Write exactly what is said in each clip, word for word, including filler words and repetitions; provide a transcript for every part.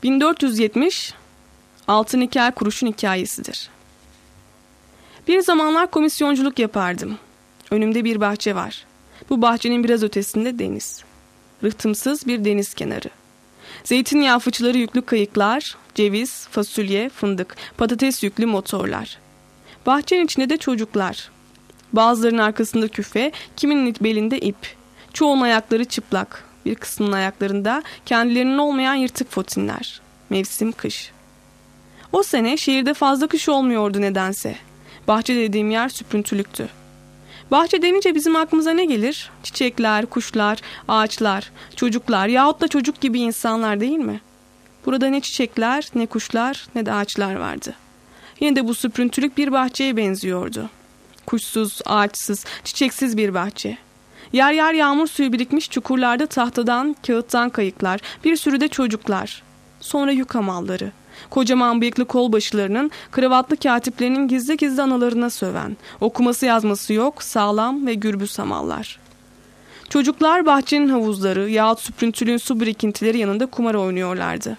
bin dört yüz yetmiş Altın Nikel Kuruş'un hikayesidir. Bir zamanlar komisyonculuk yapardım. Önümde bir bahçe var. Bu bahçenin biraz ötesinde deniz. Rıhtımsız bir deniz kenarı. Zeytinyağı fıçıları yüklü kayıklar, ceviz, fasulye, fındık, patates yüklü motorlar. Bahçenin içinde de çocuklar. Bazılarının arkasında küfe, kiminin belinde ip. Çoğunun ayakları çıplak. Bir kısmının ayaklarında kendilerinin olmayan yırtık fotinler. Mevsim kış. O sene şehirde fazla kış olmuyordu nedense. Bahçe dediğim yer süprüntülüktü. Bahçe denince bizim aklımıza ne gelir? Çiçekler, kuşlar, ağaçlar, çocuklar yahut da çocuk gibi insanlar değil mi? Burada ne çiçekler, ne kuşlar, ne de ağaçlar vardı. Yine de bu süprüntülük bir bahçeye benziyordu. Kuşsuz, ağaçsız, çiçeksiz bir bahçe. Yer yer yağmur suyu birikmiş çukurlarda tahtadan, kağıttan kayıklar, bir sürü de çocuklar. Sonra yük hamalları. Kocaman bıyıklı kolbaşılarının, kravatlı katiplerinin gizli gizli analarına söven, okuması yazması yok, sağlam ve gürbüz hamallar. Çocuklar bahçenin havuzları yahut süprüntülüğün su birikintileri yanında kumar oynuyorlardı.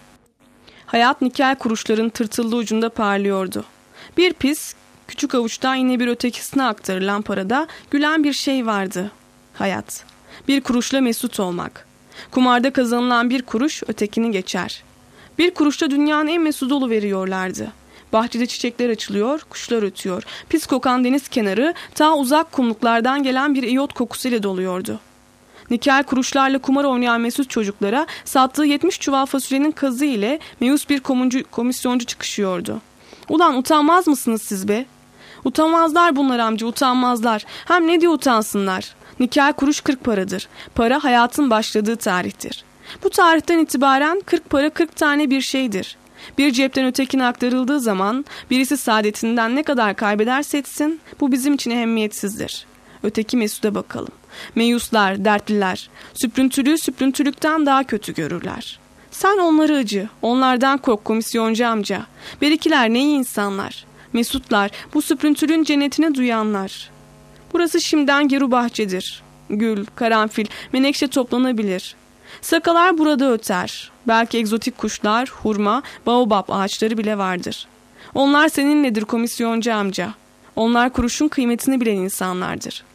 Hayat nikel kuruşların tırtıllı ucunda parlıyordu. Bir pis, küçük avuçtan yine bir ötekisine aktarılan parada gülen bir şey vardı. Hayat. Bir kuruşla mesut olmak. Kumarda kazanılan bir kuruş ötekini geçer. Bir kuruşta dünyanın en mesut oluveriyorlardı. Bahçede çiçekler açılıyor, kuşlar ötüyor. Pis kokan deniz kenarı ta uzak kumluklardan gelen bir iyot kokusuyla doluyordu. Nikel kuruşlarla kumar oynayan mesut çocuklara sattığı yetmiş çuval fasulyenin kazı ile meyus bir komuncu, komisyoncu çıkışıyordu. Ulan utanmaz mısınız siz be? Utanmazlar bunlar amca, utanmazlar. Hem ne diye utansınlar? Nikel kuruş kırk paradır. Para hayatın başladığı tarihtir. Bu tarihten itibaren kırk para kırk tane bir şeydir. Bir cepten ötekine aktarıldığı zaman birisi saadetinden ne kadar kaybederse etsin bu bizim için ehemmiyetsizdir. Öteki mesude bakalım. Meyuslar, dertliler, süprüntülüğü süprüntülükten daha kötü görürler. Sen onları acı, onlardan kork komisyoncu amca. Berikiler ne iyi insanlar. Mesutlar, bu süprüntülüğün cennetini duyanlar. Burası şimdiden geru bahçedir. Gül, karanfil, menekşe toplanabilir. Sakalar burada öter. Belki egzotik kuşlar, hurma, baobab ağaçları bile vardır. Onlar seninledir komisyoncu amca. Onlar kuruşun kıymetini bilen insanlardır.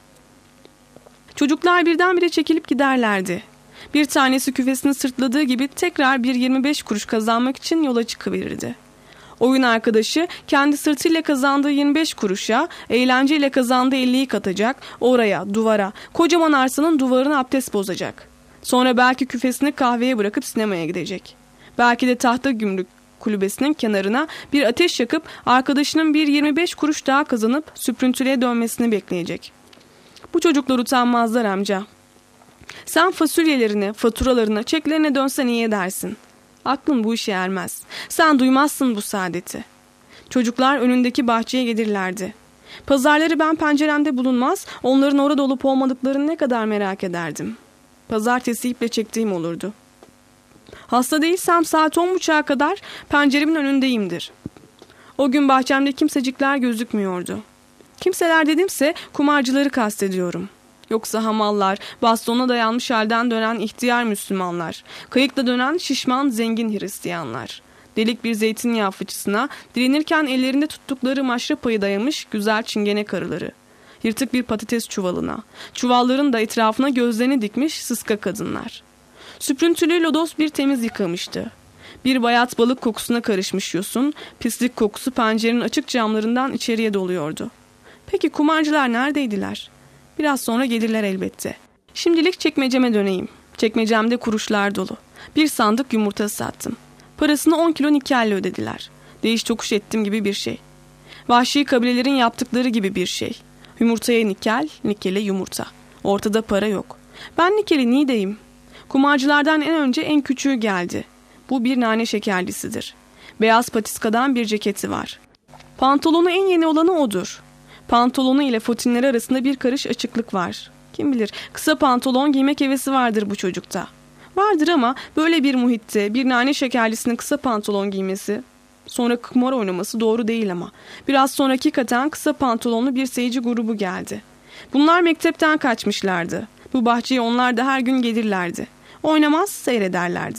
Çocuklar birdenbire çekilip giderlerdi. Bir tanesi küfesini sırtladığı gibi tekrar bir yirmi beş kuruş kazanmak için yola çıkıverirdi. Oyun arkadaşı kendi sırtıyla kazandığı yirmi beş kuruşa eğlenceyle kazandığı elliyi katacak, oraya, duvara, kocaman arsanın duvarına abdest bozacak. Sonra belki küfesini kahveye bırakıp sinemaya gidecek. Belki de tahta gümrük kulübesinin kenarına bir ateş yakıp arkadaşının bir yirmi beş kuruş daha kazanıp süprüntülüğe dönmesini bekleyecek. Bu çocuklar utanmazlar amca. Sen fasulyelerine, faturalarına, çeklerine dönsen iyi edersin. Aklın bu işe ermez. Sen duymazsın bu saadeti. Çocuklar önündeki bahçeye gelirlerdi. Pazarları ben penceremde bulunmaz, onların orada olup olmadıklarını ne kadar merak ederdim. Pazartesi iple çektiğim olurdu. Hasta değilsem saat on buçuğa kadar penceremin önündeyimdir. O gün bahçemde kimsecikler gözükmüyordu. Kimseler dedimse kumarcıları kastediyorum. Yoksa hamallar, bastona dayanmış halden dönen ihtiyar Müslümanlar, kayıkla dönen şişman zengin Hristiyanlar, delik bir zeytinyağı fıçısına direnirken ellerinde tuttukları maşrapayı dayamış güzel çingene karıları, yırtık bir patates çuvalına, çuvalların da etrafına gözlerini dikmiş sıska kadınlar. Süprüntülü lodos bir temiz yıkamıştı. Bir bayat balık kokusuna karışmış yosun, pislik kokusu pencerenin açık camlarından içeriye doluyordu. Peki kumarcılar neredeydiler? Biraz sonra gelirler elbette. Şimdilik çekmeceme döneyim. Çekmecemde kuruşlar dolu. Bir sandık yumurta sattım. Parasını on kilo nikelle ödediler. Değiş tokuş ettim gibi bir şey. Vahşi kabilelerin yaptıkları gibi bir şey. Yumurtaya nikel, nikele yumurta. Ortada para yok. Ben nikeli nideyim. Kumarcılardan en önce en küçüğü geldi. Bu bir nane şekerlisidir. Beyaz patiskadan bir ceketi var. Pantolonu en yeni olanı odur. Pantolonu ile fotinleri arasında bir karış açıklık var. Kim bilir kısa pantolon giymek hevesi vardır bu çocukta. Vardır ama böyle bir muhitte bir nane şekerlisinin kısa pantolon giymesi, sonra kumar oynaması doğru değil ama. Biraz sonra hakikaten kısa pantolonlu bir seyirci grubu geldi. Bunlar mektepten kaçmışlardı. Bu bahçeye onlar da her gün gelirlerdi. Oynamaz seyrederlerdi.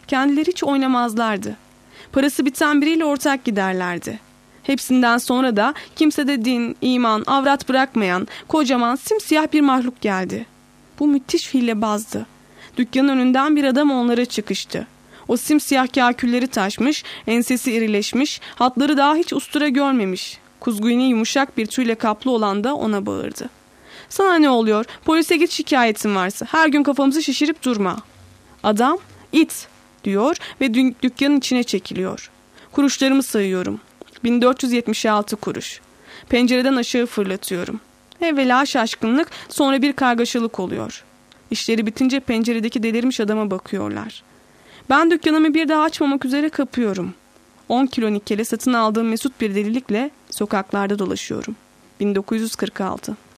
Kendileri hiç oynamazlardı. Parası biten biriyle ortak giderlerdi. Hepsinden sonra da kimsede din, iman, avrat bırakmayan kocaman simsiyah bir mahluk geldi. Bu müthiş hilebazdı. Dükkanın önünden bir adam onlara çıkıştı. O simsiyah kâkülleri taşmış, ensesi irileşmiş, hatları daha hiç ustura görmemiş. Kuzguyunu yumuşak bir tüyle kaplı olan da ona bağırdı. Sana ne oluyor? Polise git, şikayetin varsa. Her gün kafamızı şişirip durma. Adam, it diyor ve dü- dükkanın içine çekiliyor. Kuruşlarımı sayıyorum. bin dört yüz yetmiş altı kuruş. Pencereden aşağı fırlatıyorum. Evvela şaşkınlık, sonra bir kargaşalık oluyor. İşleri bitince penceredeki delirmiş adama bakıyorlar. Ben dükkanımı bir daha açmamak üzere kapıyorum. on kilo nikele satın aldığım mesut bir delilikle sokaklarda dolaşıyorum. bin dokuz yüz kırk altı